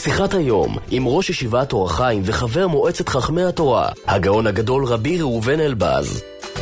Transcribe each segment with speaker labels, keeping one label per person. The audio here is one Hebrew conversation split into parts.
Speaker 1: שיחת היום עם ראש ישיבת אור החיים וחבר מועצת חכמי התורה, הגאון הגדול רבי ראובן אלבז.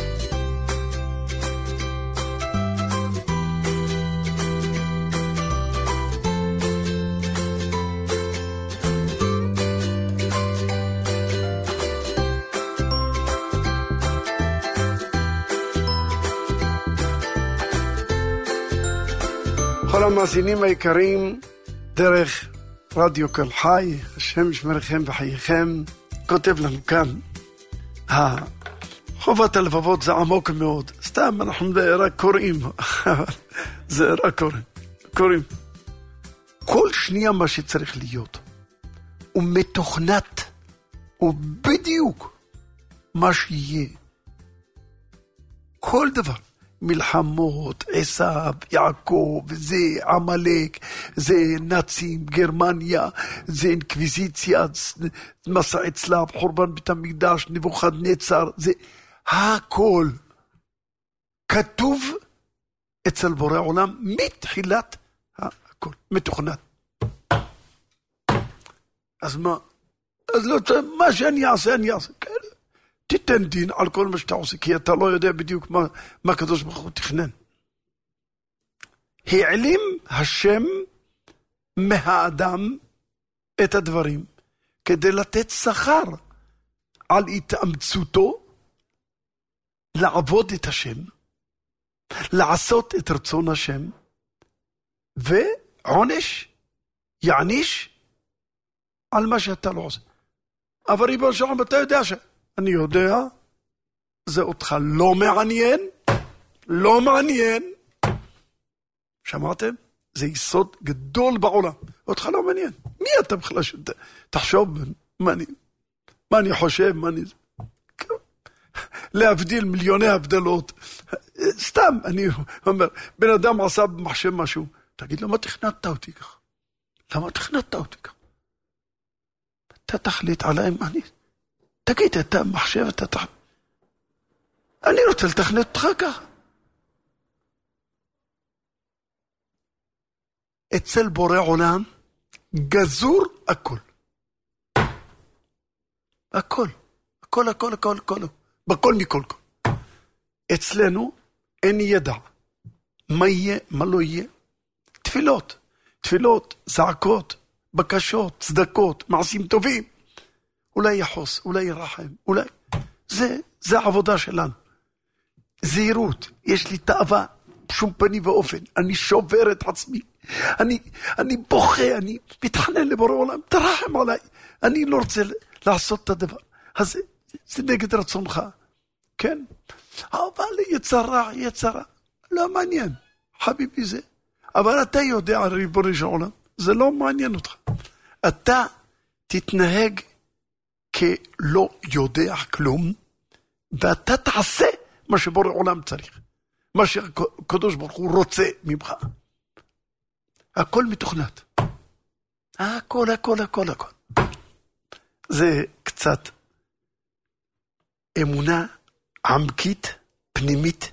Speaker 2: כל המאזינים היקרים, דרך רדיו קול חי, השם ישמרכם וחייכם, כותב לנו כאן, חובת הלבבות זה עמוק מאוד, סתם אנחנו רק קוראים, זה רק קוראים. כל שנייה מה שצריך להיות, הוא מתוכנת, הוא בדיוק מה שיהיה. כל דבר. מלחמות, עשיו, יעקב, זה עמלק, זה נאצים, גרמניה, זה אינקוויזיציה, מסע צלב, חורבן בית המקדש, נבוכדנצר, זה הכל כתוב אצל בורא עולם מתחילת הכל, מתוכנן. אז מה? אז לא, מה שאני אעשה, אני אעשה. תיתן דין על כל מה שאתה עושה, כי אתה לא יודע בדיוק מה הקדוש ברוך הוא תכנן. העלים השם מהאדם את הדברים, כדי לתת שכר על התאמצותו, לעבוד את השם, לעשות את רצון השם, ועונש, יעניש, על מה שאתה לא עושה. אבל ריבונו של עולם, אתה יודע אני יודע, זה אותך לא מעניין, לא מעניין. שמעתם? זה יסוד גדול בעולם. אותך לא מעניין. מי אתה בכלל? תחשוב, מה אני חושב, להבדיל מיליוני הבדלות. סתם, אני אומר, בן אדם עשה במחשב משהו. תגיד, למה תכננת אותי כך? למה תכננת אותי כך? אתה תחליט עליי מה אני... תגיד, אתה מחשב, אני רוצה לתכנת אותך ככה. אצל בורא עולם גזור הכל. הכל. בכל מכל. אצלנו אין ידע. מה יהיה, מה לא יהיה. תפילות, זעקות, בקשות, צדקות, מעשים טובים. אולי יחוס, אולי ירחם, אולי... זה העבודה שלנו. זהירות, יש לי תאווה, בשום פני ואופן. אני שובר את עצמי. אני בוכה, אני מתחנן לבורא עולם, תרחם עליי. אני לא רוצה לעשות את הדבר. אז זה נגד רצונך. כן? אבל יצרה. לא מעניין. חביבי זה. אבל אתה יודע על ריבונו של עולם. זה לא מעניין אותך. אתה תתנהג כלא יודע כלום, ואתה תעשה מה שבורא עולם צריך, מה שהקדוש ברוך הוא רוצה ממך. הכל מתוכנת. הכל. זה קצת אמונה עמקית, פנימית,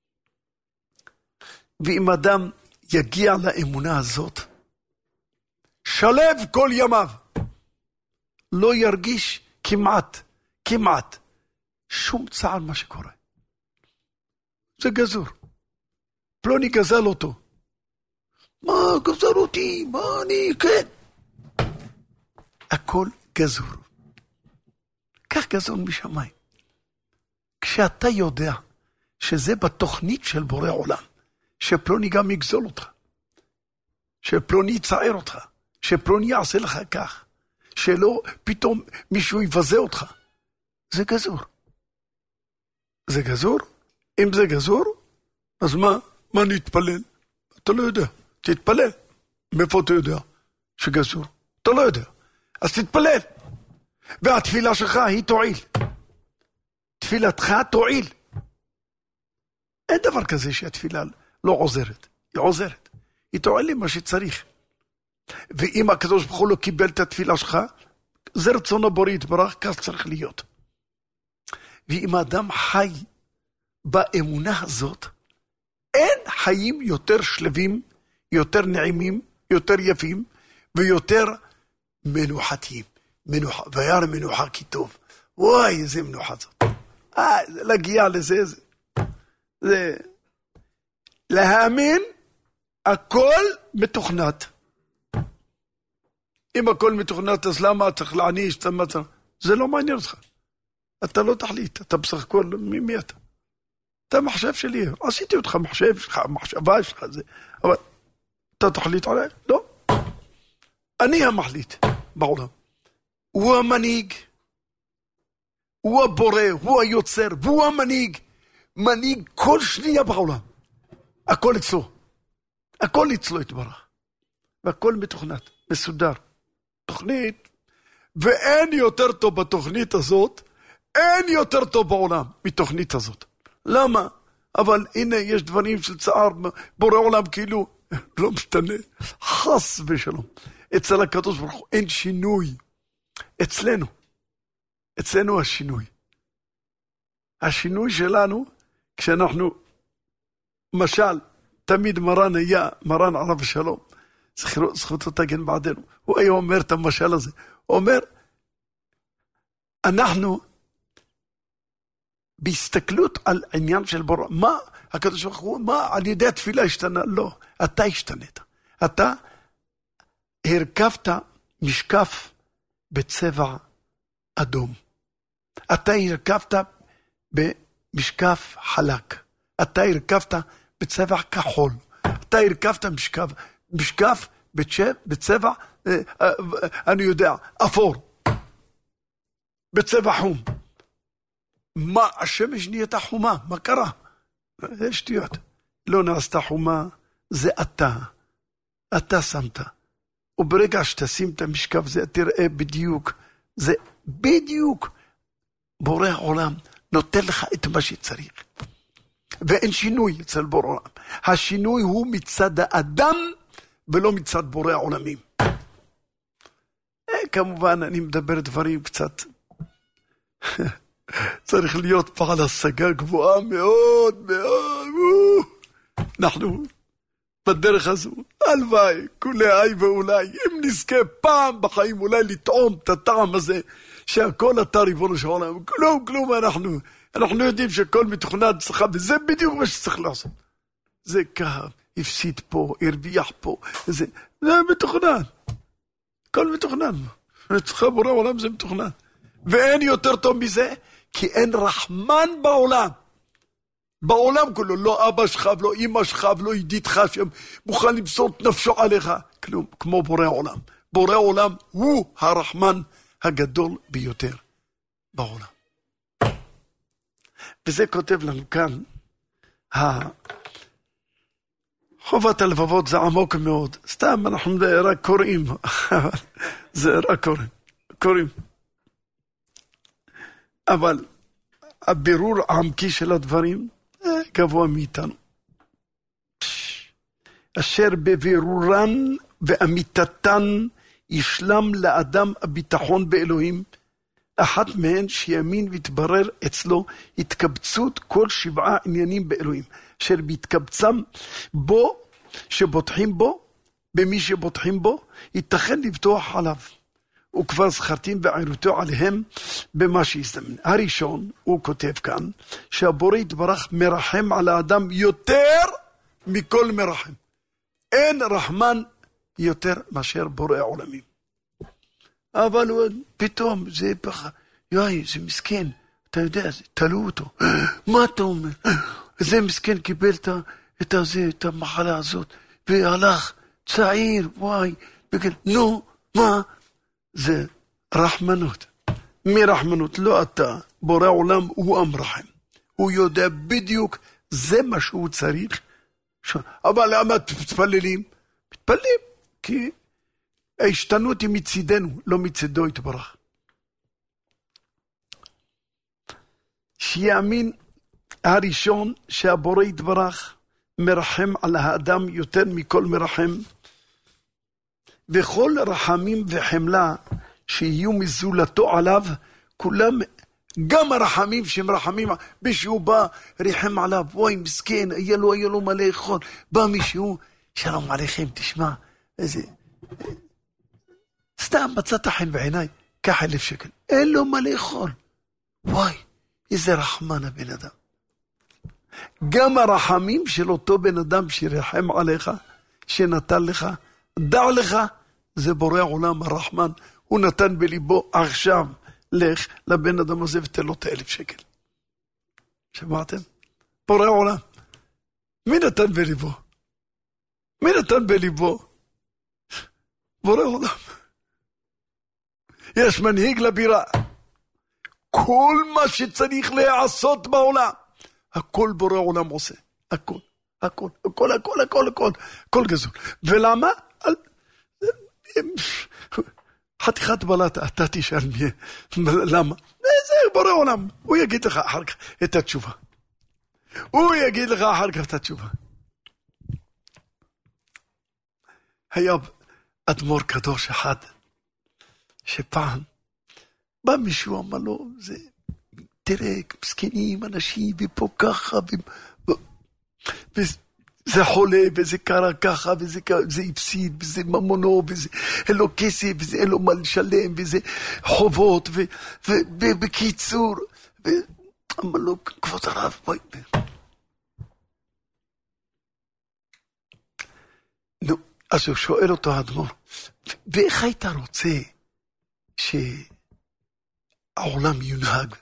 Speaker 2: ואם אדם יגיע לאמונה הזאת, שלב כל ימיו, לא ירגיש כמעט שום צער מה שקורה. זה גזור. פלוני גזל אותו. מה גזל אותי? מה אני? כן. הכל גזור. כך גזור משמיים. כשאתה יודע שזה בתוכנית של בורא עולם, שפלוני גם יגזול אותך, שפלוני יצער אותך, שפלוני יעשה לך כך, שלא פתאום מישהו יבזה אותך. זה גזור. זה גזור? אם זה גזור, אז מה נתפלל? אתה לא יודע. תתפלל. מאיפה אתה יודע שגזור? אתה לא יודע. אז תתפלל. והתפילה שלך היא תועיל. תפילתך תועיל. אין דבר כזה שהתפילה לא עוזרת. היא עוזרת. היא תועיל לי מה שצריך. ואם הקדוש ברוך הוא לא קיבל את התפילה שלך, זה רצון הבורא יתברך, כך צריך להיות. ואם האדם חי באמונה הזאת, אין חיים יותר שלבים, יותר נעימים, יותר יפים, ויותר מנוחתיים. וירא מנוחה כי טוב. וואי, איזה מנוחה זאת. להגיע לזה, זה להאמין, הכל מתוכנת. אם הכל מתוכנת, אז למה צריך להעניש? זה לא מעניין אותך. אתה לא תחליט, אתה בסך הכל, מי אתה? אתה מחשב שלי, עשיתי אותך מחשב שלך, מחשבה שלך, אבל אתה תחליט עליי? לא. אני המחליט בעולם. הוא המנהיג, הוא הבורא, הוא היוצר, והוא המנהיג. מנהיג כל שנייה בעולם. הכל אצלו. הכל אצלו יתברך. והכל מתוכנת, מסודר. תוכנית. ואין יותר טוב בתוכנית הזאת, אין יותר טוב בעולם מתוכנית הזאת. למה? אבל הנה יש דברים של צער, בורא עולם כאילו לא משתנה. חס ושלום. אצל הקדוש ברוך הוא אין שינוי. אצלנו השינוי. השינוי שלנו, כשאנחנו, משל, תמיד מרן היה, מרן עליו השלום, זכותו תגן בעדנו, הוא היה אומר את המשל הזה, הוא אומר, אנחנו, בהסתכלות על עניין של בורא, מה הקדוש ברוך הוא, מה על ידי התפילה השתנה? לא, אתה השתנית. אתה הרכבת משקף בצבע אדום. אתה הרכבת במשקף חלק. אתה הרכבת בצבע כחול. אתה הרכבת משקף בצבע, אני יודע, אפור. בצבע חום. מה, השמש נהייתה חומה, מה קרה? זה שטויות. לא נעשתה חומה, זה אתה שמת. וברגע שתשים את המשקף זה, תראה בדיוק, זה בדיוק, בורא העולם נותן לך את מה שצריך. ואין שינוי אצל בורא העולם. השינוי הוא מצד האדם, ולא מצד בורא העולמים. כמובן, אני מדבר דברים קצת, צריך להיות פעל השגה גבוהה מאוד מאוד. אנחנו בדרך הזו, הלוואי, כולי ואולי, אם נזכה פעם בחיים אולי לטעום את הטעם הזה, שהכל אתה ריבונו של עולם, כלום אנחנו יודעים שכל מתוכנן צריכה, וזה בדיוק מה שצריך לעשות. זה כאב, הפסיד פה, הרוויח פה, זה מתוכנן. הכל מתוכנן. צריכה בורא עולם זה מתוכנן. ואין יותר טוב מזה, כי אין רחמן בעולם. בעולם כולו, לא אבא שלך ולא אמא שלך ולא ידידך שמוכן למסור את נפשו עליך. כלום, כמו בורא עולם. בורא עולם הוא הרחמן הגדול ביותר בעולם. וזה כותב לנו כאן, חובת הלבבות זה עמוק מאוד. סתם אנחנו רק קוראים, זה רק קוראים. אבל הבירור העמקי של הדברים גבוה מאיתנו. אשר בבירורן ואמיתתן ישלם לאדם הביטחון באלוהים, אחת מהן שיאמין ויתברר אצלו התקבצות כל 7 עניינים באלוהים, אשר בהתקבצם בו, שבוטחים בו, במי שבוטחים בו, ייתכן לבטוח עליו. וכבר זכרתים ועירותו עליהם במה שיזדמן. הראשון, הוא כותב כאן, שהבורא יתברך מרחם על האדם יותר מכל מרחם. אין רחמן יותר מאשר בורא העולמים. אבל פתאום זה פחה, יואי, זה מסכן, אתה יודע, תלו אותו. מה אתה אומר? זה מסכן קיבל את המחלה הזאת, והלך צעיר, וואי, נו, מה? זה רחמנות. מרחמנות, לא אתה, בורא עולם הוא המרחם. הוא יודע בדיוק, זה מה שהוא צריך. אבל למה מתפללים? מתפללים, כי ההשתנות היא מצידנו, לא מצידו יתברך. שיאמין הראשון שהבורא יתברך מרחם על האדם יותר מכל מרחם, וכל רחמים וחמלה שיהיו מזולתו עליו, כולם, גם הרחמים שמרחמים, מישהו בא, ריחם עליו, וואי מסכן, היה לו מלא יכול, בא מישהו, שלום עליכם, תשמע, איזה, סתם מצאת חן בעיניי, קח 1,000 שקל. אין לו מה לאכול. וואי, איזה רחמן הבן אדם. גם הרחמים של אותו בן אדם שרחם עליך, שנתן לך, דע לך, זה בורא עולם הרחמן, הוא נתן בליבו עכשיו, לך לבן אדם הזה ותן לו את 1,000 שקל. שמעתם? בורא עולם. מי נתן בליבו? מי נתן בליבו? בורא עולם. יש מנהיג לבירה. כל מה שצריך לעשות בעולם, הכל בורא עולם עושה. הכל, הכל, הכל, הכל, הכל, הכל, הכל גזול. ולמה? חתיכת בלטה, אתה תשאל מי, למה? זה בורא עולם, הוא יגיד לך אחר כך את התשובה. הוא יגיד לך אחר כך את התשובה. היה אדמו"ר קדוש אחד, שפעם בא מישהו אמר לו, תראה, מסכנים, אנשים, ופה ככה, וזה חולה, וזה קרה ככה, וזה הפסיד, וזה ממונו, וזה אין לו כסף, וזה אין לו מה לשלם, וזה חובות, ובקיצור, אמר לו, כבוד הרב, בואי. נו, אז הוא שואל אותו האדמו"ר, ואיך היית רוצה שהעולם יונהג?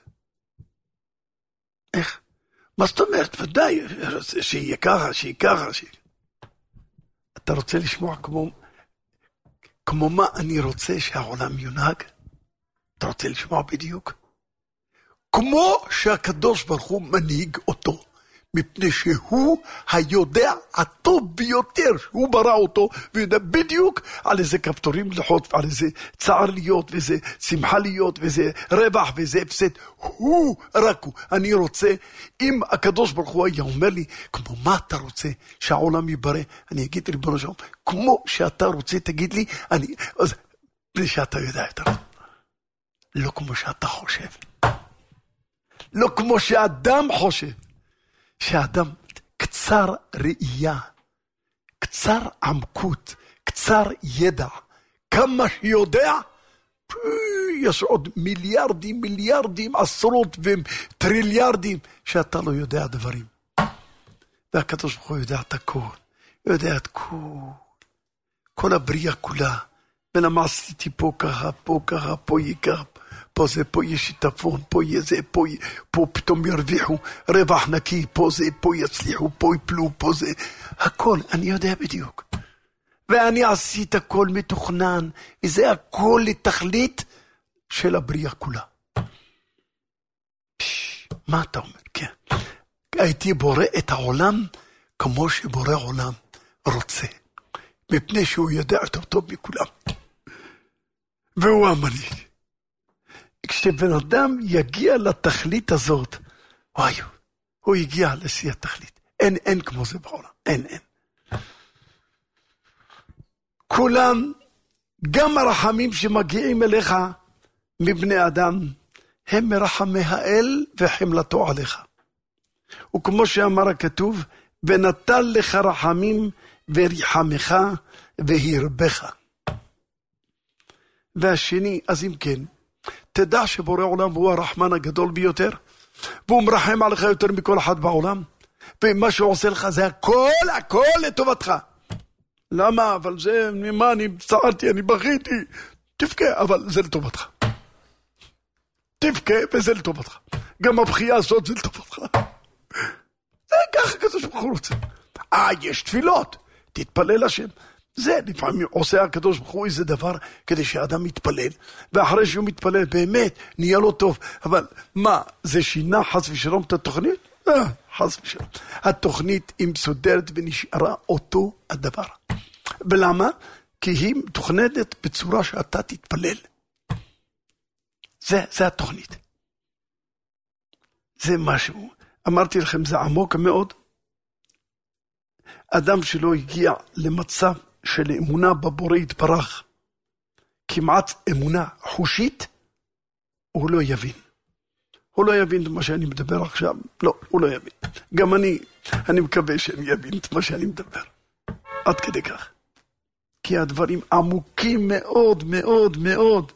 Speaker 2: איך? מה זאת אומרת? ודאי, שיהיה ככה, שיהיה ככה. אתה רוצה לשמוע כמו מה אני רוצה שהעולם יונהג? אתה רוצה לשמוע בדיוק? כמו שהקדוש ברוך הוא מנהיג אותו, מפני שהוא היודע הטוב ביותר, הוא ברא אותו, ויודע בדיוק על איזה כפתורים ללחוץ, על איזה צער להיות, ואיזה שמחה להיות, ואיזה רווח, ואיזה הפסד, הוא רק הוא. אני רוצה, אם הקדוש ברוך הוא היה אומר לי, כמו מה אתה רוצה שהעולם יברא, אני אגיד ריבונו של עולם, כמו שאתה רוצה, תגיד לי, אז בלי שאתה יודע יותר, לא כמו שאתה חושב, לא כמו שאדם חושב, שאדם קצר ראייה, קצר עמקות, קצר ידע, כמה שיודע, יש עוד מיליארדים, מיליארדים, עשרות וטריליארדים, שאתה לא יודע דברים. והקדוש ברוך הוא יודע את הכל, יודע את כל הבריאה כולה, ולמה עשיתי פה ככה, פה ככה, פה ייקח, פה זה, פה יש שיטפון, פה יהיה זה, פה פתאום ירוויחו רווח נקי, פה זה, פה יצליחו, פה יפלו, פה זה, הכל, אני יודע בדיוק. ואני עשית הכל מתוכנן, וזה הכל לתכלית של הבריאה כולה. מה אתה אומר? כן. הייתי בורא את העולם כמו שבורא עולם רוצה, מפני שהוא יודע יותר טוב מכולם. והוא המנהיג. כשבן אדם יגיע לתכלית הזאת, וואי, הוא יגיע לשיא התכלית. אין כמו זה בעולם. אין. כולם, גם הרחמים שמגיעים אליך מבני אדם, הם מרחמי האל וחמלתו עליך. וכמו שאמר הכתוב, ונתן לך רחמים וריחמך והרבך. והשני, אז אם כן, תדע שבורא עולם הוא הרחמן הגדול ביותר, והוא מרחם עליך יותר מכל אחד בעולם, ומה שהוא עושה לך זה הכל לטובתך. למה? אבל זה, ממה אני צערתי, אני בכיתי, תבכה, אבל זה לטובתך. תבכה וזה לטובתך. גם הבכייה הזאת זה לטובתך. זה ככה הקדוש ברוך הוא רוצה. יש תפילות, תתפלל השם. זה לפעמים עושה הקדוש ברוך הוא איזה דבר כדי שהאדם מתפלל, ואחרי שהוא מתפלל באמת נהיה לו טוב. אבל מה, זה שינה חס ושלום את התוכנית? חס ושלום. התוכנית היא מסודרת ונשארה אותו הדבר. ולמה? כי היא מתוכננת בצורה שאתה תתפלל. זה התוכנית. זה משהו. אמרתי לכם, זה עמוק מאוד. אדם שלא הגיע למצב של אמונה בבורא יתברך, כמעט אמונה חושית, הוא לא יבין. הוא לא יבין את מה שאני מדבר עכשיו. לא, הוא לא יבין. גם אני מקווה שאני יבין את מה שאני מדבר. עד כדי כך. כי הדברים עמוקים מאוד מאוד מאוד.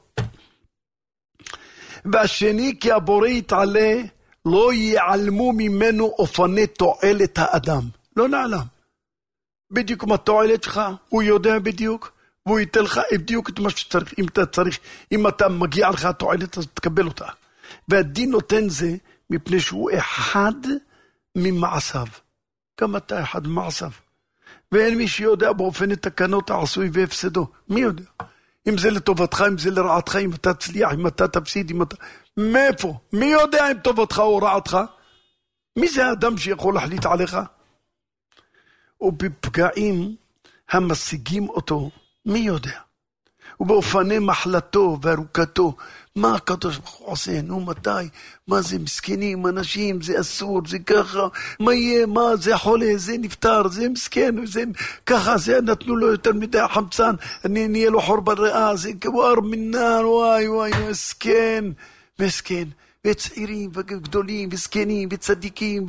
Speaker 2: והשני, כי הבורא יתעלה, לא ייעלמו ממנו אופני תועלת האדם. לא נעלם. בדיוק מה תועלת שלך, הוא יודע בדיוק, והוא ייתן לך בדיוק את מה שצריך. אם אתה צריך, אם אתה מגיע לך התועלת, אז תקבל אותה. והדין נותן זה, מפני שהוא אחד ממעשיו. גם אתה אחד ממעשיו. ואין מי שיודע באופן התקנות העשוי והפסדו. מי יודע? אם זה לטובתך, אם זה לרעתך, אם אתה תצליח, אם אתה תפסיד, אם אתה... מאיפה? מי יודע אם טובתך או רעתך? מי זה האדם שיכול להחליט עליך? ובפגעים המשיגים אותו, מי יודע? ובאופני מחלתו וארוכתו, מה הקדוש ברוך הוא עושה? נו מתי? מה זה מסכנים, אנשים, זה אסור, זה ככה, מה יהיה, מה זה חולה, זה נפטר, זה מסכן, זה ככה, זה נתנו לו יותר מדי חמצן, נהיה לו חור בריאה, זה כבר מנן, וואי וואי, מסכן, מסכן. וצעירים וגדולים וזקנים וצדיקים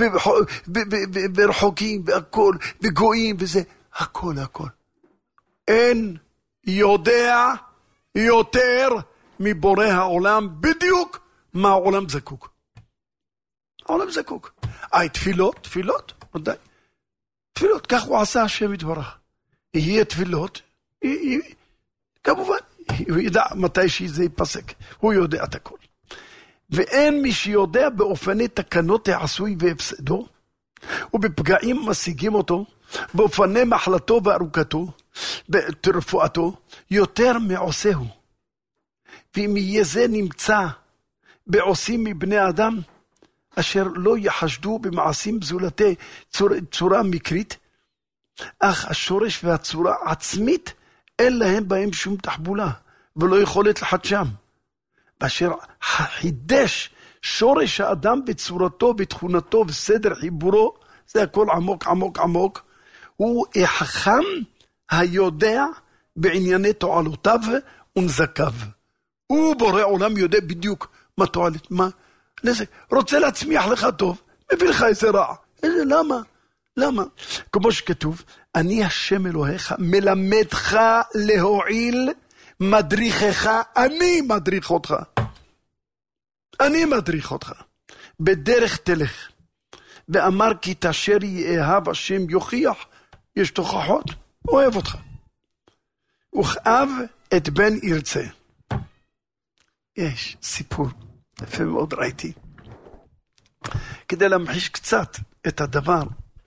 Speaker 2: ורחוקים והכל וגויים וזה, הכל. אין יודע יותר מבורא העולם בדיוק מה העולם זקוק. העולם זקוק. תפילות, ודאי. תפילות, כך הוא עשה השם יתברך. יהיה תפילות, כמובן, הוא ידע מתי שזה ייפסק. הוא יודע את הכל. ואין מי שיודע באופני תקנות העשוי והפסדו, ובפגעים משיגים אותו, באופני מחלתו וארוכתו, בתרפואתו, יותר מעושהו. ואם יהיה זה נמצא בעושים מבני אדם, אשר לא יחשדו במעשים זולתי צורה מקרית, אך השורש והצורה עצמית, אין להם בהם שום תחבולה, ולא יכולת לחדשם. באשר חידש שורש האדם בצורתו, בתכונתו, בסדר חיבורו, זה הכל עמוק, הוא החכם היודע בענייני תועלותיו ונזקיו. הוא בורא עולם יודע בדיוק מה תועלת, מה נזק. רוצה להצמיח לך טוב, מביא לך איזה רע. למה? כמו שכתוב, אני השם אלוהיך, מלמדך להועיל, מדריכך, אני מדריך אותך. בדרך תלך. ואמר כי תאשר יאהב השם יוכיח, יש תוכחות, אוהב אותך. וכאב את בן ירצה. יש סיפור, יפה מאוד ראיתי. כדי להמחיש קצת את הדבר.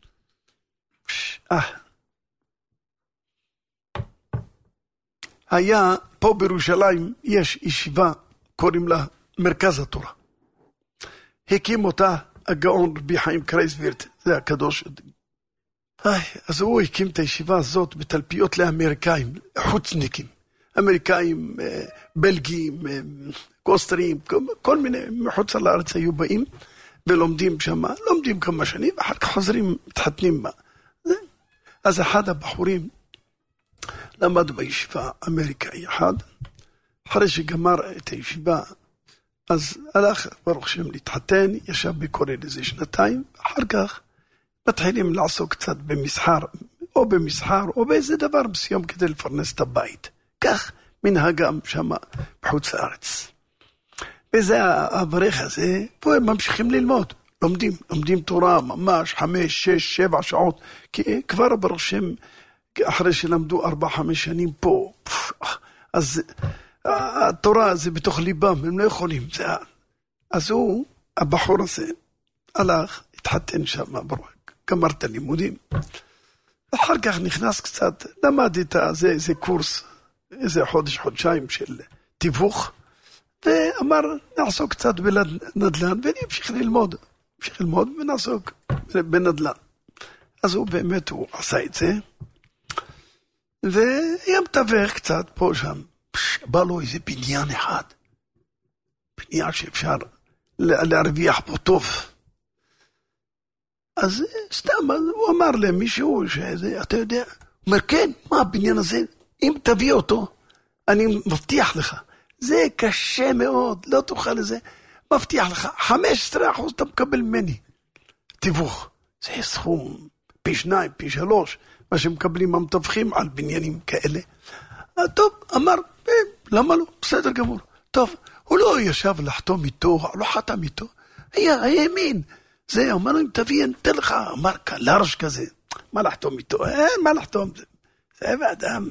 Speaker 2: היה פה בירושלים, יש ישיבה, קוראים לה מרכז התורה. הקים אותה הגאון רבי חיים קרייסווירט, זה הקדוש. אז הוא הקים את הישיבה הזאת בתלפיות לאמריקאים, חוצניקים. אמריקאים, בלגים, קוסטרים, כל מיני מחוץ לארץ היו באים ולומדים שם, לומדים כמה שנים, ואחר כך חוזרים, מתחתנים בה. אז אחד הבחורים למד בישיבה אמריקאי אחד, אחרי שגמר את הישיבה, אז הלך ברוך שם להתחתן, ישב בקורא לזה 2 אחר כך מתחילים לעסוק קצת במסחר, או באיזה דבר מסוים כדי לפרנס את הבית. כך מנהגם שם בחוץ לארץ. וזה הברך הזה, פה הם ממשיכים ללמוד, לומדים תורה ממש 5, 6, 7 שעות, כי כבר ברוך שם, אחרי שלמדו 4-5 שנים פה, אז התורה זה בתוך ליבם, הם לא יכולים. אז הוא, הבחור הזה, הלך, התחתן שם, גמר את הלימודים. אחר כך נכנס קצת, למד את זה קורס, איזה חודשיים של תיווך, ואמר, נעסוק קצת בנדל"ן, ונמשיך ללמוד ונעסוק בנדל"ן. אז הוא באמת, הוא עשה את זה, והיה מתווך קצת פה שם. בא לו איזה בניין אחד, בניין שאפשר להרוויח פה טוב. אז סתם, הוא אמר למישהו שזה, אתה יודע, הוא אומר, כן, מה הבניין הזה? אם תביא אותו, אני מבטיח לך, זה קשה מאוד, לא תוכל לזה, מבטיח לך, 15% אתה מקבל ממני, תיווך, זה סכום, פי 2, פי 3, מה שמקבלים המתווכים על בניינים כאלה. טוב, אמר, למה לא? בסדר גמור. טוב, הוא לא ישב לחתום איתו, לא חתם איתו. היה האמין. זה, אמר לו, תביא, נתן לך, אמר, קלרש כזה. מה לחתום איתו? אין מה לחתום. זה באדם.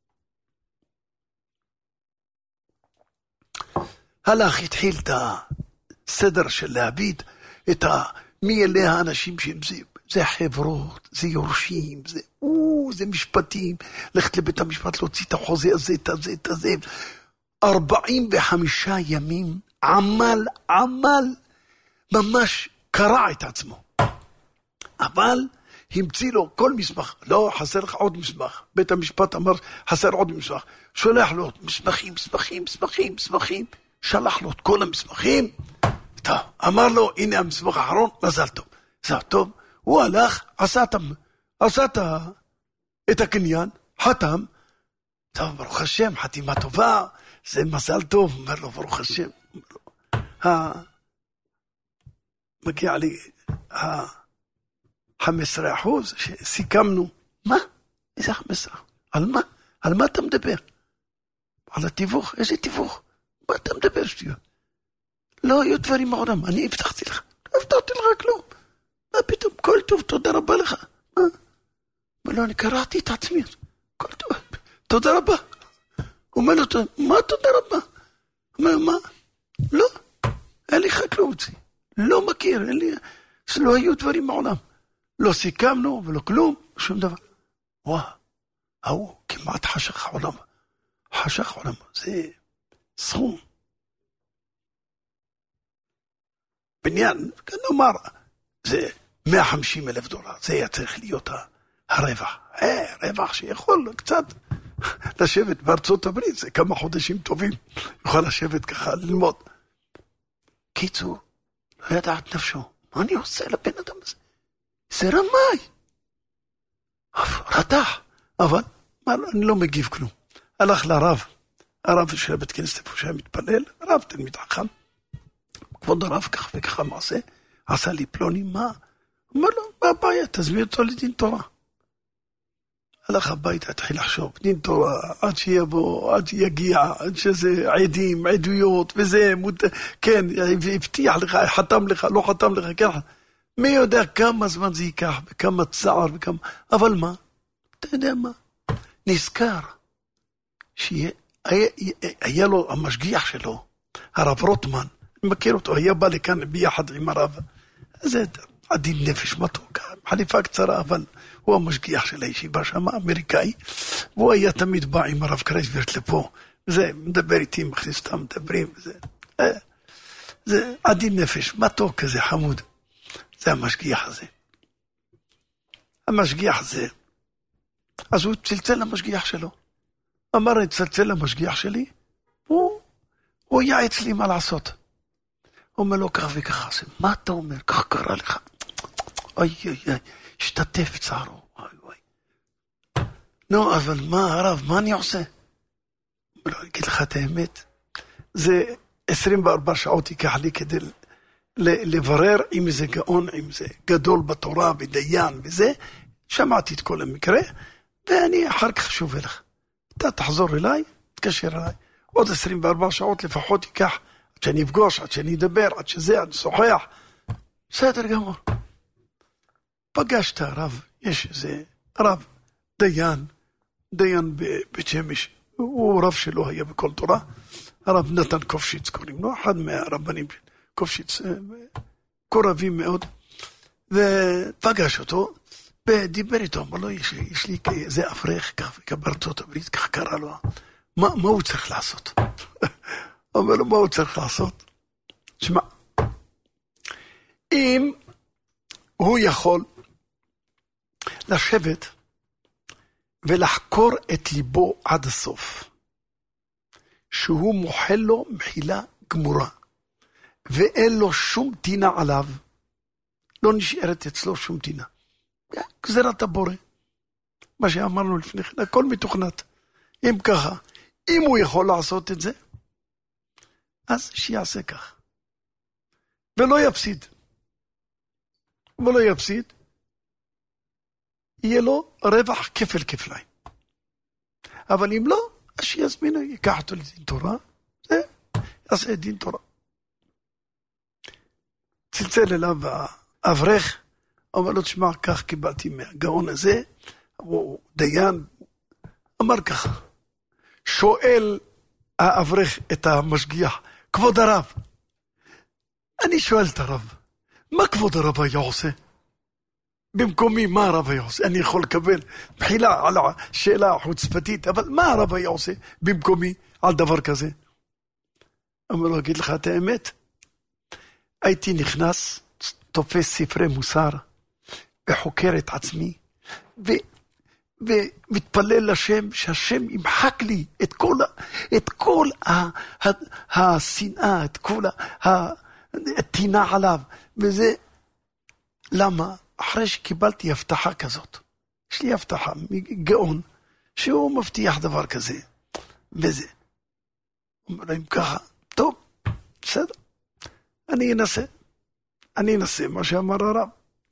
Speaker 2: הלך, התחיל את הסדר של להביט, מי אלה האנשים שהם זה חברות, זה יורשים, זה משפטים, ללכת לבית המשפט להוציא את החוזה הזה, את הזה. 45 ימים, עמל, ממש קרע את עצמו. אבל המציא לו כל מסמך, לא, חסר לך עוד מסמך. בית המשפט אמר, חסר עוד מסמך. שולח לו מסמכים, שלח לו את כל המסמכים. טוב, אמר לו, הנה המסמך האחרון, מזל טוב. זה טוב, הוא הלך, עשה את הקניין, חתם. טוב, ברוך השם, חתימה טובה, זה מזל טוב. אומר לו, ברוך השם. מגיע לי 15% שסיכמנו. מה? איזה 15%? על מה? על מה אתה מדבר? על התיווך? איזה תיווך? מה אתה מדבר שטויות? לא היו דברים מעולם, אני הבטחתי לך. לא הבטחתי לך כלום. מה פתאום? כל טוב, תודה רבה לך. מה? ולא, אני קראתי את עצמי. כל טוב, תודה רבה. הוא אומר לו, מה תודה רבה? הוא אומר, מה? לא, אין לי לך כלום אצלי. לא מכיר, אין לי... לא היו דברים מעולם. לא סיכמנו ולא כלום, שום דבר. הוא כמעט חשך עולם. זה סכום. בניין, כאן נאמר, זה $150,000. זה היה צריך להיות הרווח. רווח שיכול קצת לשבת בארצות הברית, זה כמה חודשים טובים. יוכל לשבת ככה ללמוד. קיצור, לא ידע את נפשו. מה אני עושה לבן אדם הזה? זה רמאי. רתח. אבל אני לא מגיב כלום. הלך לרב. הרב של הבית כנסת איפה שהיה מתפלל. הרב תלמיד חכם. כבוד הרב כך וככה מעשה. עשה לי פלוני מה? אומר לו, מה הבעיה? תזמין אותו לדין תורה. הלך הביתה, התחיל לחשוב. דין תורה, עד שיבוא, עד שיגיע, עד שזה עדים, עדויות, וזה, כן, הבטיח לך, חתם לך, לא חתם לך, כן. מי יודע כמה זמן זה ייקח, וכמה צער, וכמה... אבל מה? אתה יודע מה? נזכר שהיה לו המשגיח שלו, הרב רוטמן, אני מכיר אותו, היה בא לכאן ביחד עם הרב, זה עדין נפש מתוק, חליפה קצרה, אבל הוא המשגיח של הישיבה שם, אמריקאי, והוא היה תמיד בא עם הרב קרייסברט לפה, זה מדבר איתי, מכניס אותם, מדברים, זה עדין נפש, מתוק כזה, חמוד, זה המשגיח הזה. המשגיח הזה, אז הוא צלצל למשגיח שלו, אמר, אני צלצל למשגיח שלי, הוא יעץ לי מה לעשות. הוא אומר לו כך וככה, מה אתה אומר? כך קרה לך. אוי, השתתף צערו. נו, אבל מה הרב, מה אני עושה? לא, אני אגיד לך את האמת, זה 24 שעות ייקח לי כדי לברר אם זה גאון, אם זה גדול בתורה ודיין וזה, שמעתי את כל המקרה, ואני אחר כך שובה לך. אתה תחזור אליי, תקשר אליי, עוד 24 שעות לפחות ייקח, עד שאני אפגוש, עד שאני אדבר, עד שזה, עד שוחח, בסדר גמור. פגשת הרב, יש איזה רב, דיין בבית שמש, הוא רב שלו היה בכל תורה, הרב נתן קופשיץ קוראים לו, אחד מהרבנים של קופשיץ, קורבים מאוד, ופגש אותו, ודיבר איתו, אמר לו, יש לי איזה אברך, כך בארצות הברית, כך קרה לו, מה הוא צריך לעשות? אומר לו, מה הוא צריך לעשות? שמע, אם הוא יכול לשבת ולחקור את ליבו עד הסוף, שהוא מוחל לו מחילה גמורה, ואין לו שום טינה עליו, לא נשארת אצלו שום טינה. גזירת הבורא, מה שאמרנו לפני כן, הכל מתוכנת. אם ככה, אם הוא יכול לעשות את זה, אז שיעשה כך. ולא יפסיד. יהיה לו רווח כפל כפליים. אבל אם לא, אז שיזמינו, ייקח אותו לדין תורה, זה יעשה דין תורה. צלצל אליו האברך, אומר לו, תשמע, כך קיבלתי מהגאון הזה, הוא דיין, אמר ככה, שואל האברך את המשגיח, כבוד הרב, אני שואל את הרב, מה כבוד הרב היה עושה? במקומי, מה הרב היה עושה? אני יכול לקבל בחילה על השאלה החוצפתית, אבל מה הרב היה עושה במקומי על דבר כזה? אמר לו, אגיד לך את האמת, הייתי נכנס, תופס ספרי מוסר, וחוקר את עצמי, ומתפלל לשם, שהשם ימחק לי את כל השנאה, את כל התינה עליו, וזה, למה? אחרי שקיבלתי הבטחה כזאת, יש לי הבטחה מגאון, שהוא מבטיח דבר כזה, וזה. אומר להם ככה, טוב, בסדר, אני אנסה מה שאמר הרב.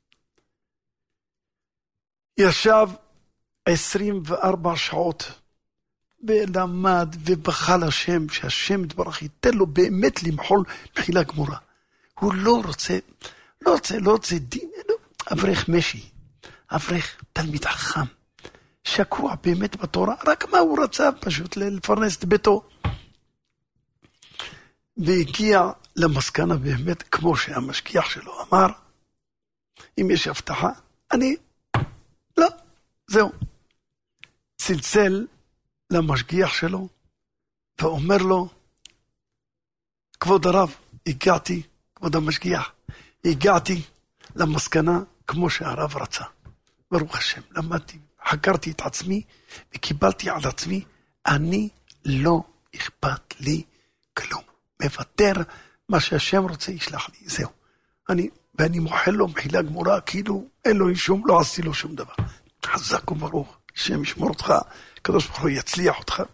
Speaker 2: ישב 24 שעות, ולמד ובכה לשם, שהשם יתברך ייתן לו באמת למחול בחילה גמורה. הוא לא רוצה דין, אברך משי, אברך תלמיד חכם, שקוע באמת בתורה, רק מה הוא רצה פשוט לפרנס את ביתו. והגיע למסקנה באמת, כמו שהמשגיח שלו אמר, אם יש הבטחה, לא, זהו. צלצל למשגיח שלו, ואומר לו, כבוד הרב, כבוד המשגיח, הגעתי למסקנה כמו שהרב רצה. ברוך השם, למדתי, חקרתי את עצמי, וקיבלתי על עצמי, אני לא אכפת לי כלום. מוותר, מה שהשם רוצה ישלח לי, זהו. ואני מוחל לו מחילה גמורה, כאילו אין לו שום, לא עשיתי לו שום דבר. חזק וברוך, השם ישמור אותך, הקדוש ברוך הוא יצליח אותך,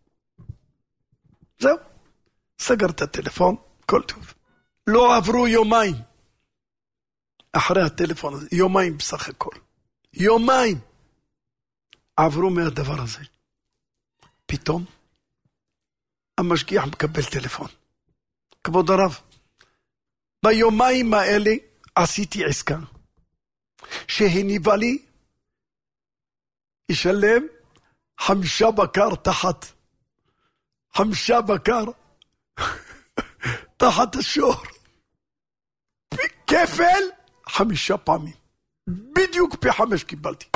Speaker 2: זהו. סגר את הטלפון, כל טוב. לא עברו יומיים. אחרי הטלפון הזה, יומיים בסך הכל. יומיים עברו מהדבר הזה. פתאום המשגיח מקבל טלפון. כבוד הרב, ביומיים האלה עשיתי עסקה, שהניבה לי, ישלם 5 בקר תחת, 5 בקר תחת השור, בכפל 5 פעמים, בדיוק פי 5 קיבלתי.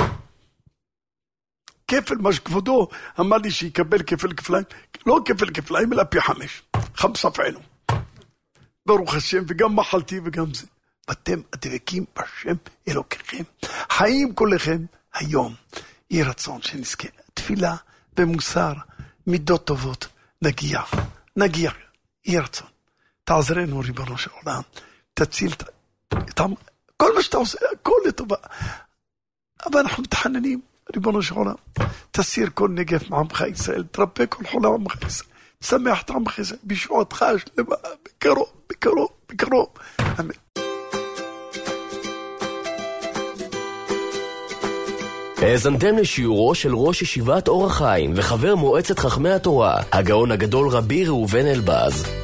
Speaker 2: כפל, מה שכבודו אמר לי שיקבל כפל כפליים, לא כפל כפליים אלא פי 5, 5 פעמים. ברוך השם, וגם מחלתי וגם זה. ואתם הדבקים בשם אלוקיכם, חיים כולכם היום. יהי רצון שנזכה תפילה במוסר, מידות טובות, נגיע, יהי רצון. תעזרנו ריבונו של עולם, תציל כל מה שאתה עושה, הכל לטובה. אבל אנחנו מתחננים, ריבונו של עולם, תסיר כל נגף מעמך ישראל, תרפא כל חולה מעמך ישראל, תשמח את עמך ישראל, בישועתך השלמה, בקרוב. אמן.
Speaker 1: האזנתם לשיעורו של ראש ישיבת אור החיים וחבר מועצת חכמי התורה, הגאון הגדול רבי ראובן אלבז.